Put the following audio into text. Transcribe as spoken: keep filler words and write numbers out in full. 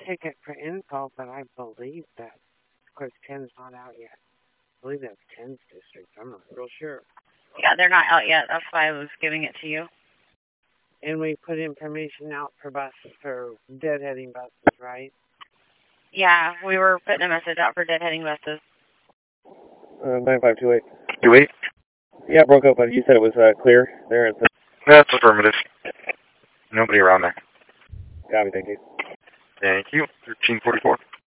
ticket for info, but I believe that, of course, ten's not out yet. I believe that's ten's district. I'm not real sure. Yeah, they're not out yet. That's why I was giving it to you. And we put information out for buses, for deadheading buses, right? Yeah, we were putting a message out for deadheading buses. Uh, nine five two eight. two eight? Yeah, broke up, but you said it was uh, clear there. It's, uh, That's affirmative. Nobody around there. Got me, thank you. Thank you. thirteen forty-four.